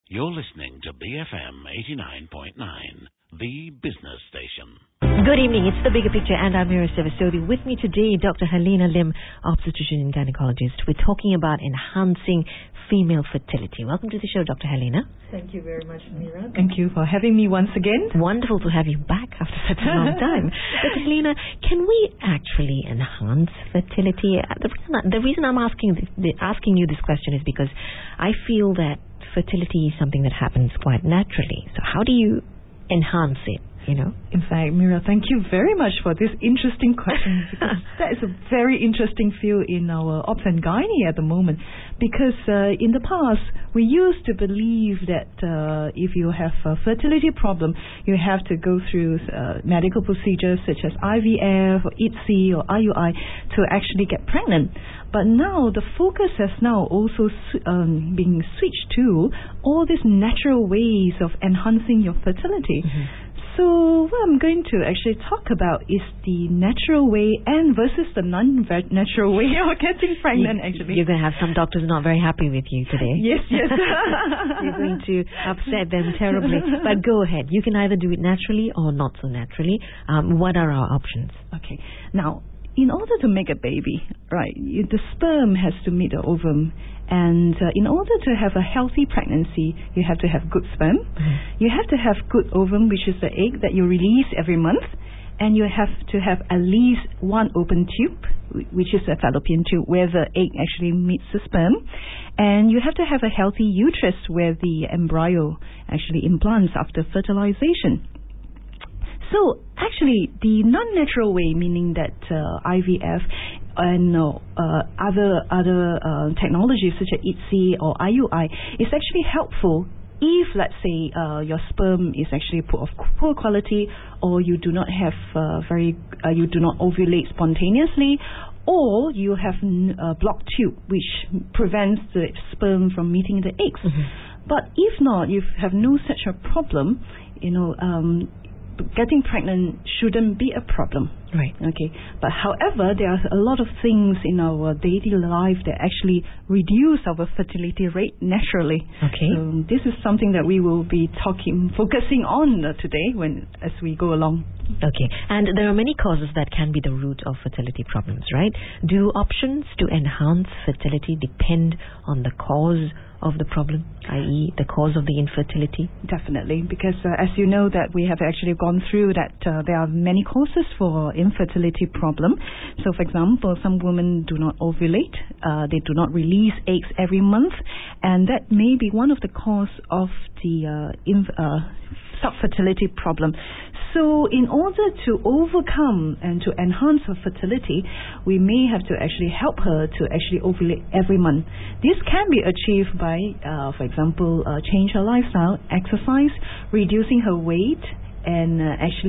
You're listening to BFM 89.9, the business station. Good evening, it's The Bigger Picture and I'm Mira Sevasodi. With me today, Dr. Helena Lim, obstetrician and gynecologist. We're talking about enhancing female fertility. Welcome to the show, Dr. Helena. Thank you very much, Mira. Thank you for having me once again. Wonderful to have you back after such a long time. Dr. Helena, can we actually enhance fertility? The reason I'm asking you this question is because I feel that fertility is something that happens quite naturally. So how do you enhance it? In fact, Mira, thank you very much for this interesting question, because that is a very interesting field in our obs and gynae at the moment. Because in the past, we used to believe that if you have a fertility problem, you have to go through medical procedures such as IVF or ICSI or IUI to actually get pregnant. But now the focus has now also been switched to all these natural ways of enhancing your fertility. Mm-hmm. So what I'm going to actually talk about is the natural way and versus the non-natural way of getting pregnant, actually. You're going to have some doctors not very happy with you today. Yes. You're going to upset them terribly. But go ahead. You can either do it naturally or not so naturally. What are our options? Okay. Now, in order to make a baby, right, the sperm has to meet the ovum. And in order to have a healthy pregnancy, you have to have good sperm. Mm-hmm. You have to have good ovum, which is the egg that you release every month. And you have to have at least one open tube, which is a fallopian tube, where the egg actually meets the sperm. And you have to have a healthy uterus where the embryo actually implants after fertilization. So actually, the non-natural way, meaning that IVF and other technologies such as ICSI or IUI, is actually helpful if, let's say, your sperm is actually of poor quality, or you do not have you do not ovulate spontaneously, or you have a blocked tube which prevents the sperm from meeting the eggs. Mm-hmm. But if not, you have no such a problem, getting pregnant shouldn't be a problem. Right. Okay. But however, there are a lot of things in our daily life that actually reduce our fertility rate naturally. Okay. So this is something that we will be focusing on today as we go along. Okay. And there are many causes that can be the root of fertility problems, right? Do options to enhance fertility depend on the cause of the problem, i.e. the cause of the infertility? Definitely, because as you know that we have actually gone through that there are many causes for infertility problem. So for example, some women do not ovulate, they do not release eggs every month, and that may be one of the cause of the subfertility problem. So in order to overcome and to enhance her fertility, we may have to actually help her to actually ovulate every month. This can be achieved by, for example, change her lifestyle, exercise, reducing her weight, and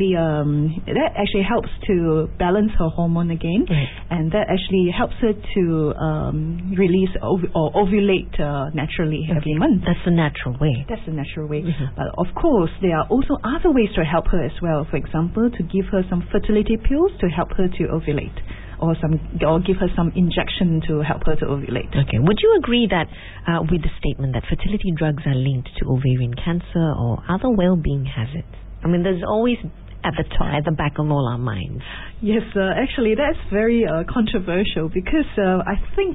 that actually helps to balance her hormone again, and that actually helps her to release or ovulate naturally every month. That's the natural way. That's the natural way. Mm-hmm. But of course, there are also other ways to help her as well. For example, to give her some fertility pills to help her to ovulate, or give her some injection to help her to ovulate. Okay. Would you agree that with the statement that fertility drugs are linked to ovarian cancer or other well-being hazards? I mean, there's always at the back of all our minds. Yes, actually, that's very controversial, because I think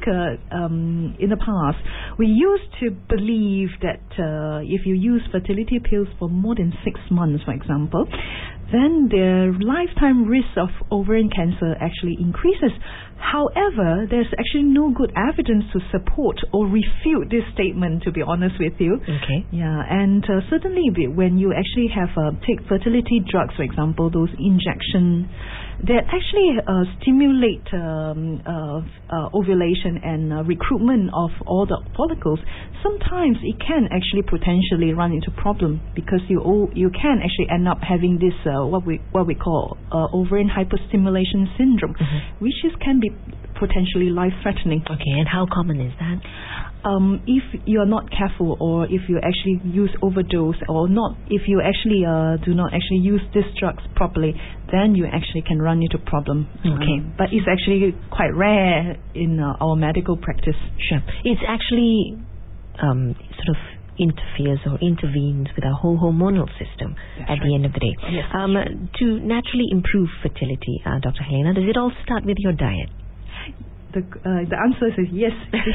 in the past we used to believe that if you use fertility pills for more than 6 months, for example, then the lifetime risk of ovarian cancer actually increases. However, there's actually no good evidence to support or refute this statement, to be honest with you. Okay. Yeah, and certainly when you actually have take fertility drugs, for example, those injections that actually stimulate ovulation and recruitment of all the follicles, sometimes it can actually potentially run into problem, because you can actually end up having this what we call ovarian hyperstimulation syndrome, mm-hmm. which can be potentially life-threatening. Okay, and how common is that? If you are not careful, or if you actually use overdose, or not, if you actually do not actually use these drugs properly, then you actually can run into problem. Okay, but it's actually quite rare in our medical practice. Sure, it's actually sort of interferes or intervenes with our whole hormonal system at the end of the day. Yes, to naturally improve fertility, Dr. Helena, does it all start with your diet? The answer is yes.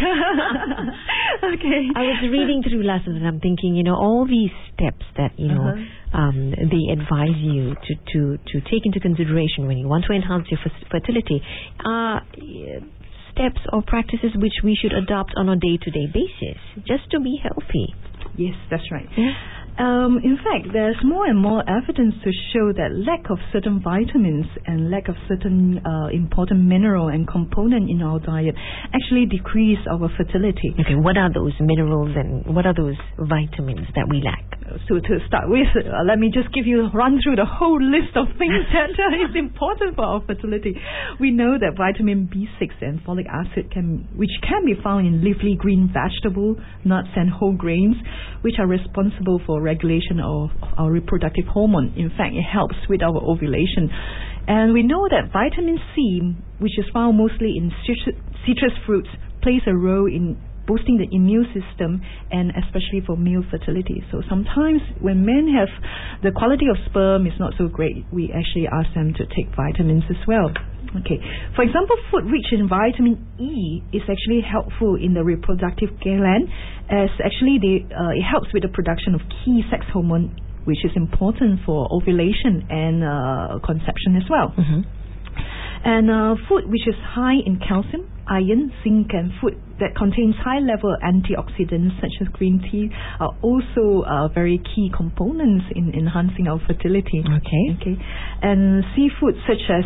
Okay. I was reading through last night and I'm thinking, all these steps that, they advise you to take into consideration when you want to enhance your fertility are steps or practices which we should adopt on a day-to-day basis just to be healthy. Yes, that's right. Yeah. In fact, there's more and more evidence to show that lack of certain vitamins and lack of certain important mineral and component in our diet actually decrease our fertility. Okay, what are those minerals and what are those vitamins that we lack? So to start with, let me just run through the whole list of things that is important for our fertility. We know that vitamin B6 and folic acid which can be found in leafy green vegetables, nuts and whole grains, which are responsible for regulation of our reproductive hormone. In fact, it helps with our ovulation. And we know that vitamin C, which is found mostly in citrus fruits, plays a role in boosting the immune system and especially for male fertility. So sometimes when men have the quality of sperm is not so great, we actually ask them to take vitamins as well. Okay. For example, food rich in vitamin E is actually helpful in the reproductive gland, as actually it helps with the production of key sex hormone, which is important for ovulation and conception as well. Mm-hmm. And food which is high in calcium, iron, zinc, and food that contains high-level antioxidants such as green tea are also very key components in enhancing our fertility. Okay. And seafood such as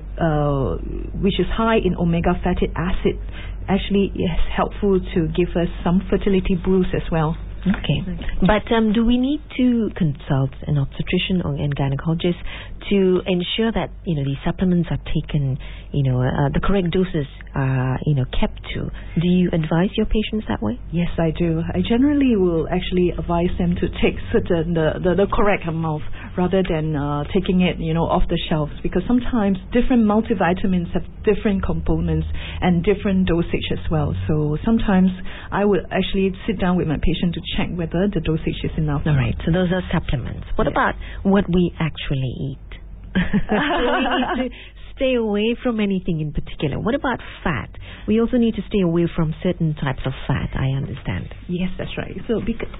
which is high in omega fatty acid actually is helpful to give us some fertility boost as well. Okay. But do we need to consult an obstetrician or a gynecologist to ensure that these supplements are taken, the correct doses are kept to? Do you advise your patients that way? Yes, I do. I generally will actually advise them to take the correct amount rather than taking it off the shelves, because sometimes different multivitamins have different components and different dosage as well. So sometimes I would actually sit down with my patient to check whether the dosage is enough. All right, so those are supplements. What about what we actually eat? Do we need to stay away from anything in particular? What about fat? We also need to stay away from certain types of fat, I understand. Yes, that's right. So,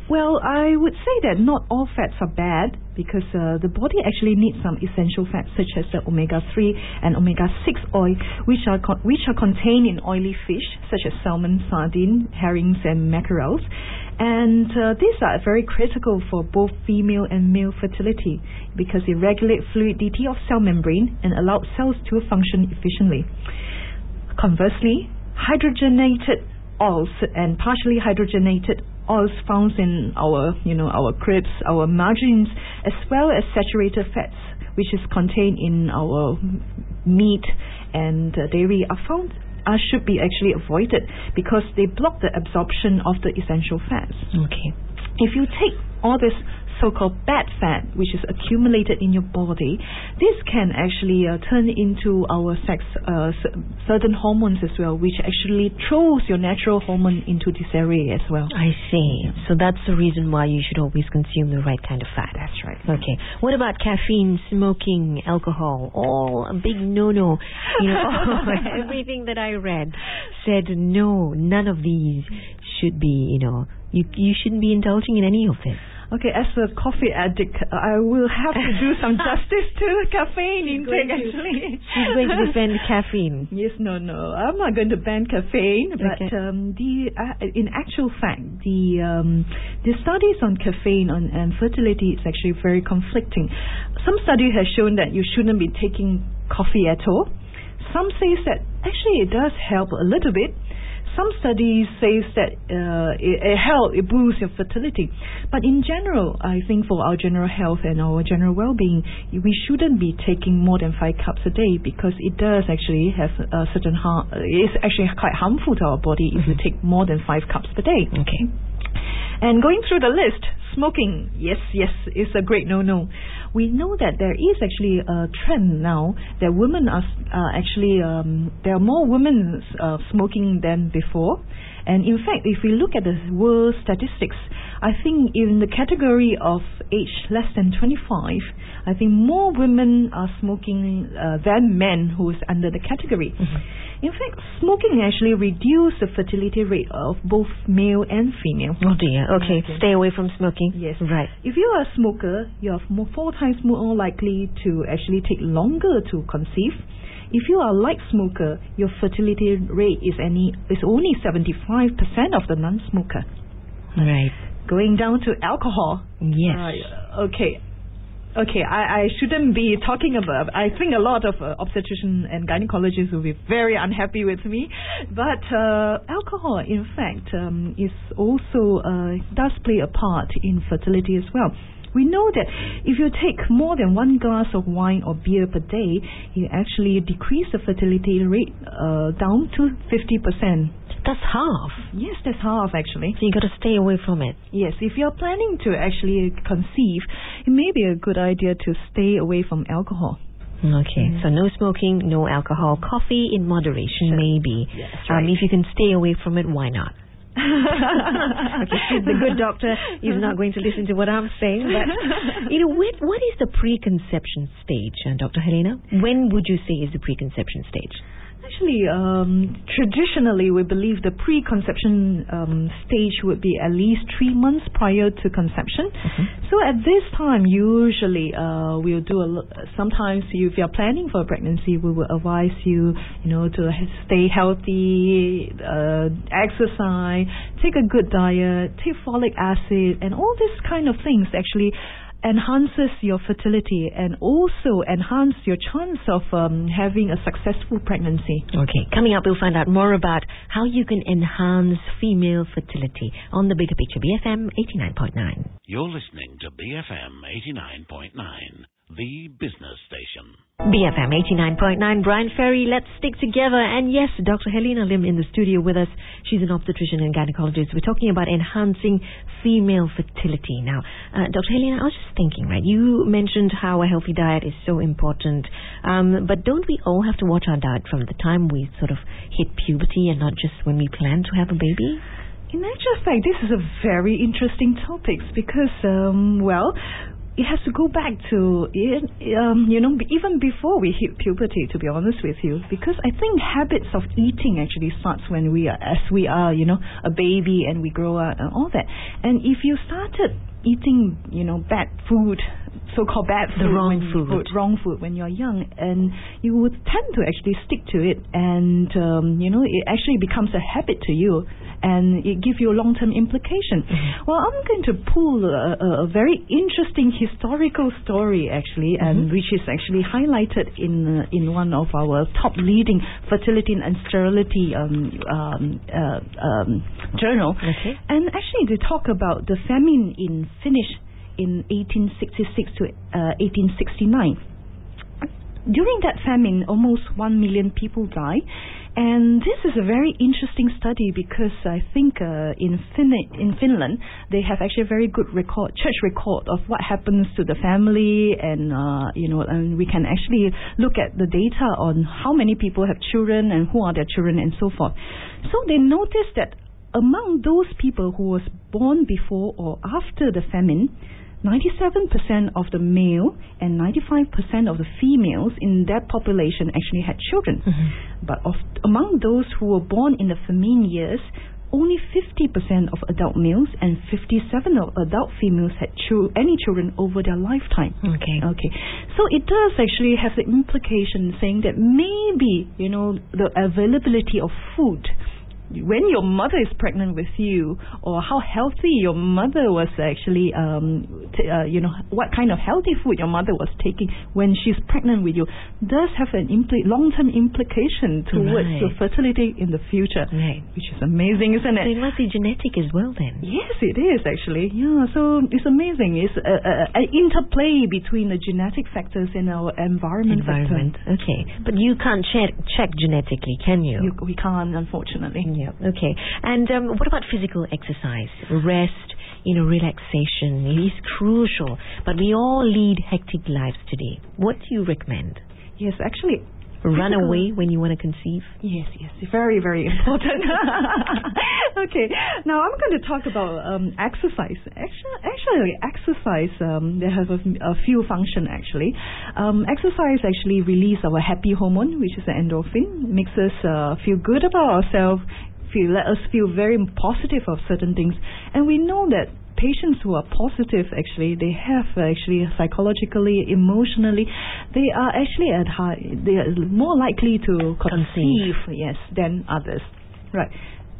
I would say that not all fats are bad, because the body actually needs some essential fats such as the omega-3 and omega-6 oil, which are contained in oily fish such as salmon, sardine, herrings, and mackerels. And these are very critical for both female and male fertility, because they regulate fluidity of cell membrane and allow cells to function efficiently. Conversely, hydrogenated oils and partially hydrogenated oils found in our crisps, our margarines, as well as saturated fats, which is contained in our meat and dairy, should be actually avoided, because they block the absorption of the essential fats. Okay. If you take all this so-called bad fat which is accumulated in your body, this can actually turn into our certain hormones as well, which actually throws your natural hormone into disarray as well. I see. Yeah. So that's the reason why you should always consume the right kind of fat. That's right. Okay. What about caffeine, smoking, alcohol? All a big no-no. Everything that I read said no, none of these should be, you shouldn't be indulging in any of this. Okay, as a coffee addict, I will have to do some justice to caffeine intake, actually. She's going to defend caffeine. Yes, no. I'm not going to ban caffeine, but in actual fact, the studies on caffeine and fertility is actually very conflicting. Some study has shown that you shouldn't be taking coffee at all. Some say that actually it does help a little bit. Some studies say that it boosts your fertility. But in general, I think for our general health and our general well-being, we shouldn't be taking more than 5 cups a day, because it does actually have certain harm. It's actually quite harmful to our body if you take more than 5 cups per day. Okay. And going through the list, smoking, yes, is a great no-no. We know that there is actually a trend now that women are actually, there are more women smoking than before. And in fact, if we look at the world statistics, I think in the category of age less than 25, I think more women are smoking than men who is under the category. In fact, smoking actually reduces the fertility rate of both male and female. Oh dear. Okay. Stay away from smoking. Yes. Right. If you are a smoker, you are 4 times more likely to actually take longer to conceive. If you are a light smoker, your fertility rate is only 75% of the non-smoker. Right. Going down to alcohol. Yes. Okay, I shouldn't be talking about. I think a lot of obstetricians and gynecologists will be very unhappy with me. But alcohol, in fact, is also does play a part in fertility as well. We know that if you take more than 1 glass of wine or beer per day, you actually decrease the fertility rate down to 50%. That's half. Yes, that's half actually. So you got to stay away from it. Yes, if you're planning to actually conceive, it may be a good idea to stay away from alcohol. Okay, so no smoking, no alcohol, coffee in moderation maybe. Yes, right. If you can stay away from it, why not? Okay, she's the good doctor. He's not going to listen to what I'm saying. But what is the preconception stage, Dr. Helena? When would you say is the preconception stage? Actually, traditionally, we believe the preconception stage would be at least 3 months prior to conception. So at this time, usually we'll do sometimes if you're planning for a pregnancy, we will advise you, to stay healthy, exercise, take a good diet, take folic acid, and all these kind of things actually enhances your fertility and also enhance your chance of having a successful pregnancy. Okay, coming up we'll find out more about how you can enhance female fertility on the Bigger Picture BFM 89.9. You're listening to BFM 89.9, the business station. BFM 89.9, Brian Ferry, let's stick together. And yes, Dr. Helena Lim in the studio with us. She's an obstetrician and gynecologist. We're talking about enhancing female fertility. Now, Dr. Helena, I was just thinking, right, you mentioned how a healthy diet is so important, but don't we all have to watch our diet from the time we sort of hit puberty and not just when we plan to have a baby? In actual fact, this is a very interesting topic because, it has to go back to, even before we hit puberty, to be honest with you, because I think habits of eating actually starts when we are a baby and we grow up and all that. And if you started eating, bad food, so-called bad food, wrong food when you're young, and you would tend to actually stick to it, and it actually becomes a habit to you, and it gives you a long-term implication. Well, I'm going to pull a very interesting historical story actually, and which is actually highlighted in one of our top leading fertility and sterility journal. Okay. And actually they talk about the famine in Finnish in 1866 to 1869. During that famine, almost 1 million people died. And this is a very interesting study because I think in Finland they have actually a very good church record of what happens to the family, and and we can actually look at the data on how many people have children and who are their children and so forth. So they noticed that among those people who was born before or after the famine, 97% of the male and 95% of the females in that population actually had children. But among those who were born in the famine years, only 50% of adult males and 57% of adult females had any children over their lifetime. Okay. So it does actually have the implication saying that maybe, the availability of food when your mother is pregnant with you, or how healthy your mother was actually, what kind of healthy food your mother was taking when she's pregnant with you, does have an long-term implication towards your fertility in the future, which is amazing, isn't it? So it must be genetic as well then. Yes, it is actually. Yeah, so it's amazing. It's an interplay between the genetic factors and our environment. Okay, but you can't check genetically, can you? We can't, unfortunately. Yeah. Okay. And what about physical exercise? Rest, relaxation is crucial. But we all lead hectic lives today. What do you recommend? Yes, actually, run away when you want to conceive? Yes, very, very important. Okay, now I'm going to talk about exercise. Actually, exercise, they have a few functions actually. Exercise actually release our happy hormone, which is the endorphin, makes us feel good about ourselves, let us feel very positive of certain things. And we know that patients who are positive, actually, they have actually psychologically, emotionally, they are actually they are more likely to conceive, yes, than others. Right.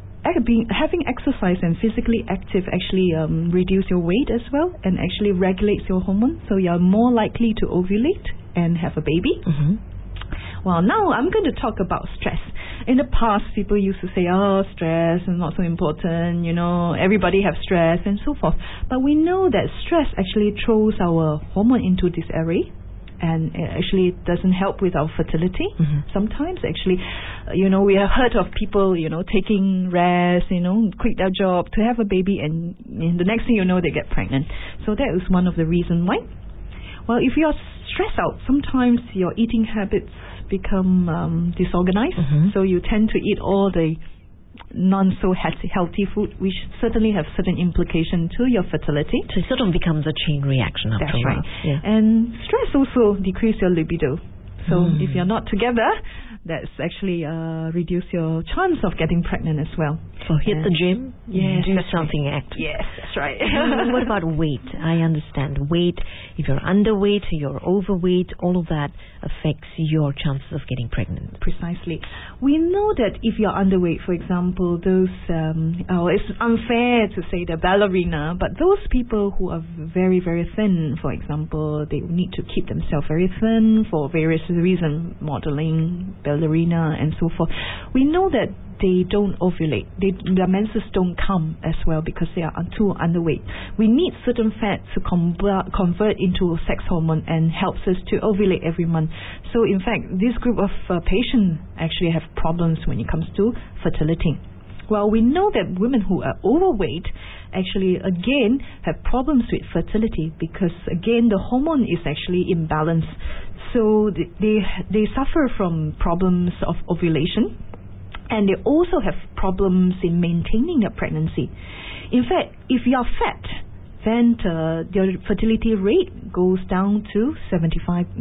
Having exercise and physically active actually reduce your weight as well, and actually regulates your hormone, so you are more likely to ovulate and have a baby. Mm-hmm. Well, now I'm going to talk about stress. In the past, people used to say, stress is not so important, everybody have stress and so forth. But we know that stress actually throws our hormone into disarray, and it actually doesn't help with our fertility. Mm-hmm. Sometimes actually, we have heard of people, taking rest, quit their job to have a baby, and the next thing you know, they get pregnant. So that is one of the reasons why. Well, if you're stressed out, sometimes your eating habits become disorganized. Mm-hmm. So you tend to eat all the non-so-healthy food, which certainly have certain implication to your fertility. So it sort of becomes a chain reaction after That's a while. right. Yeah. And stress also decreases your libido. So if you're not together, that's actually reduce your chance of getting pregnant as well. So hit the gym, do something active. Yes, that's right. What about weight? I understand weight. If you're underweight, you're overweight, all of that affects your chances of getting pregnant. Precisely. We know that if you're underweight, for example, those, it's unfair to say the ballerina, but those people who are very, very thin, for example, they need to keep themselves very thin for various reasons, modeling, ballerina, and so forth. We know that they don't ovulate. Their menses don't come as well because they are too underweight. We need certain fat to convert into sex hormone and helps us to ovulate every month. So in fact, this group of patients actually have problems when it comes to fertility. Well, we know that women who are overweight actually again have problems with fertility because again the hormone is actually imbalanced. So they suffer from problems of ovulation. And they also have problems in maintaining a pregnancy. In fact, if you are fat, then your fertility rate goes down to 75%.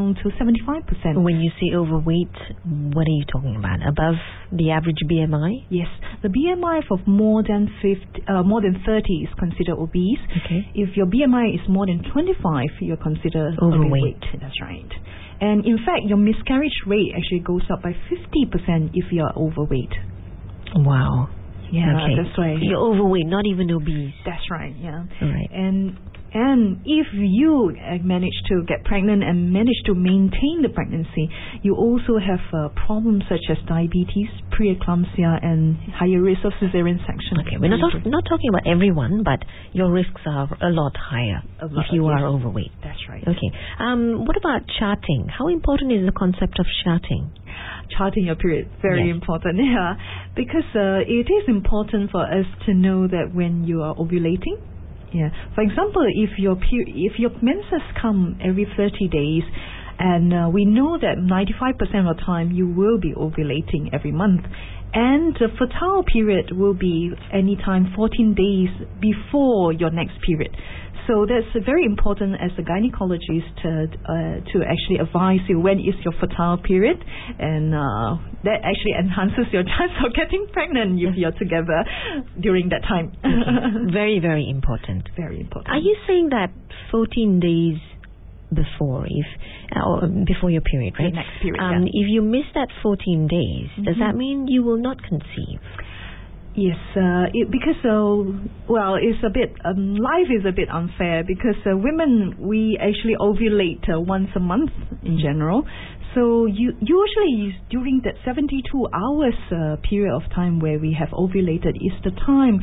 When you say overweight, what are you talking about? Above the average BMI? Yes, the BMI of more than 30 is considered obese. Okay. If your BMI is more than 25, you're considered overweight. That's right. And in fact, your miscarriage rate actually goes up by 50% if you are overweight. Wow. Yeah, okay. That's right. You're overweight, not even obese. That's right, yeah. Right. And if you manage to get pregnant and manage to maintain the pregnancy, you also have problems such as diabetes, preeclampsia, and higher risk of cesarean section. Okay, we're not talking about everyone, but your risks are a lot higher if you are overweight. That's right. Okay. What about charting? How important is the concept of charting? Charting your period, very important, yeah. Because it is important for us to know that when you are ovulating. Yeah. For example, if your menses come every 30 days, and we know that 95% of the time you will be ovulating every month, and the fertile period will be anytime 14 days before your next period. So that's very important as a gynecologist to actually advise you when is your fertile period, and that actually enhances your chance of getting pregnant if you're together during that time. Very, very important. Very important. Are you saying that 14 days before, before your period, right? The next period, if you miss that 14 days, does that mean you will not conceive? Yes, because it's a bit life is a bit unfair because women, we actually ovulate once a month in general. So usually during that 72 hours period of time where we have ovulated is the time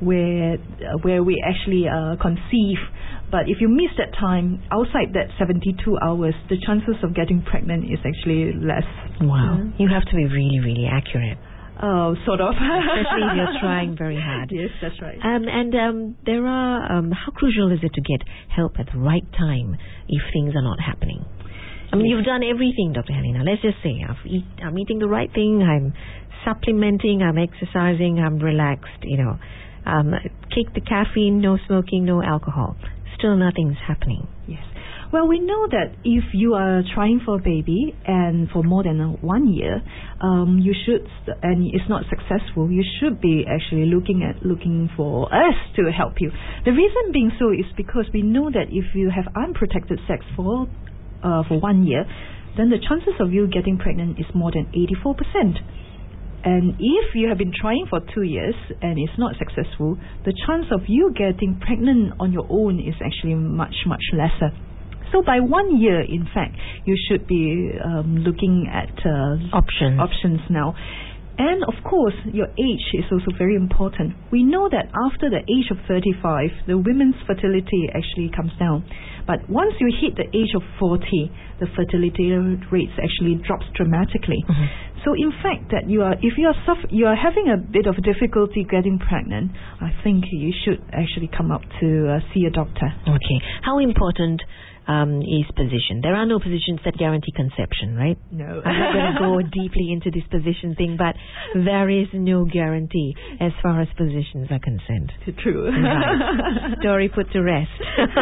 where we actually conceive. But if you miss that time outside that 72 hours, the chances of getting pregnant is actually less. Wow, you have to be really, really accurate. Oh, sort of. Especially if you're trying very hard. Yes, that's right. And there are, how crucial is it to get help at the right time if things are not happening? I mean, you've done everything, Dr. Helena. Let's just say I'm eating the right thing, I'm supplementing, I'm exercising, I'm relaxed, kick the caffeine, no smoking, no alcohol. Still nothing's happening. Yes. Well, we know that if you are trying for a baby and for more than 1 year, you should, and it's not successful, you should be actually looking for us to help you. The reason being so is because we know that if you have unprotected sex for 1 year, then the chances of you getting pregnant is more than 84%. And if you have been trying for 2 years and it's not successful, the chance of you getting pregnant on your own is actually much, much lesser. So by 1 year, in fact, you should be looking at options now. And of course, your age is also very important. We know that after the age of 35, the women's fertility actually comes down. But once you hit the age of 40, the fertility rates actually drops dramatically. Mm-hmm. So in fact, that if you are having a bit of difficulty getting pregnant, I think you should actually come up to see a doctor. Okay. How important is position? There are no positions that guarantee conception, right? No. I'm not going to go deeply into this position thing, but there is no guarantee as far as positions are concerned. True. Right. Story put to rest.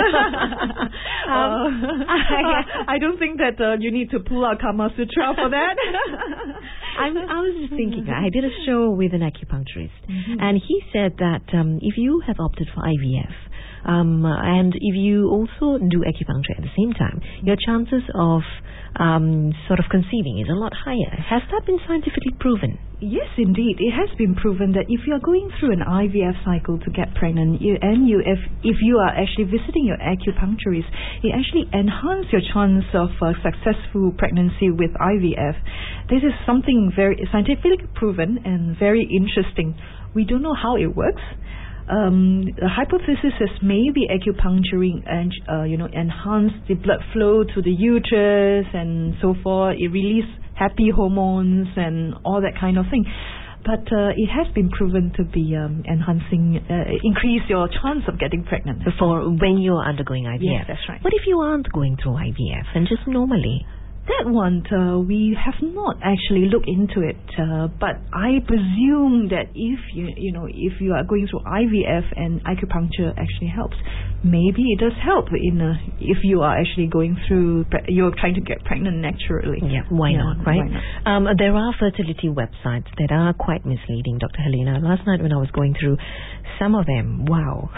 I don't think that you need to pull out Kama Sutra for that. I was just thinking, I did a show with an acupuncturist, and he said that if you have opted for IVF, and if you also do acupuncture at the same time, your chances of sort of conceiving is a lot higher. Has that been scientifically proven? Yes, indeed. It has been proven that if you are going through an IVF cycle to get pregnant, if you are actually visiting your acupuncturist, it actually enhances your chance of successful pregnancy with IVF. This is something very scientifically proven and very interesting. We don't know how it works. The hypothesis is maybe acupuncturing and enhance the blood flow to the uterus and so forth. It releases happy hormones and all that kind of thing. But it has been proven to be increase your chance of getting pregnant. For when you're undergoing IVF. Yes, that's right. What if you aren't going through IVF and just normally? That one, we have not actually looked into it, but I presume that if you are going through IVF and acupuncture actually helps, maybe it does help if you are actually going through, you're trying to get pregnant naturally. Yeah, why not, right? Why not? There are fertility websites that are quite misleading, Dr. Helena. Last night when I was going through some of them, wow.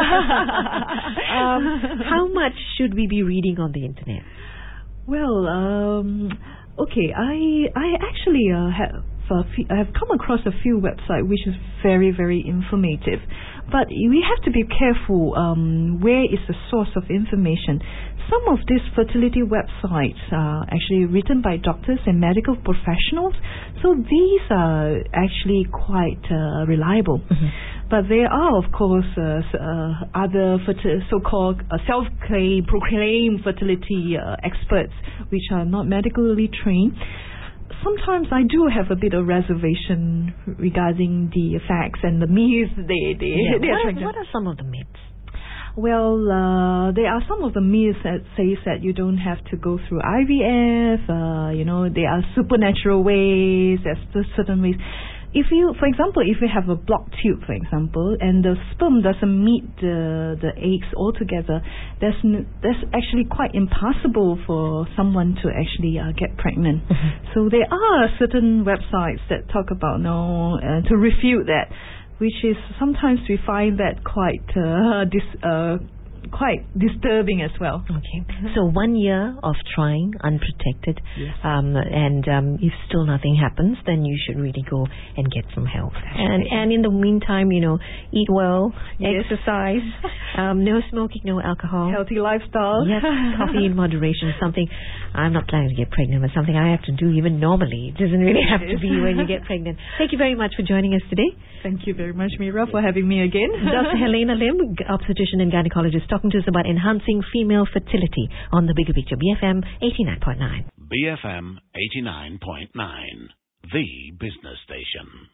How much should we be reading on the internet? Well, okay. I actually have come across a few websites which is very, very informative, but we have to be careful. Where is the source of information? Some of these fertility websites are actually written by doctors and medical professionals, so these are actually quite reliable. Mm-hmm. But there are, of course, other so-called proclaimed fertility experts, which are not medically trained. Sometimes I do have a bit of reservation regarding the facts and the myths What are some of the myths? Well, there are some of the myths that says that you don't have to go through IVF. There are supernatural ways. There's certain ways. For example, if you have a blocked tube, for example, and the sperm doesn't meet the eggs altogether, that's actually quite impossible for someone to actually get pregnant. Mm-hmm. So there are certain websites that talk about to refute that, which is sometimes we find that quite disturbing as well. Okay. So 1 year of trying unprotected, yes. And if still nothing happens, then you should really go and get some help. And in the meantime, eat well, yes. exercise, no smoking, no alcohol. Healthy lifestyle. Yes, coffee in moderation. Something, I'm not planning to get pregnant, but something I have to do even normally. It doesn't really have to be when you get pregnant. Thank you very much for joining us today. Thank you very much, Mira, for having me again. Dr. Helena Lim, obstetrician and gynecologist, talking to us about enhancing female fertility on the Bigger Picture, BFM 89.9. BFM 89.9, the business station.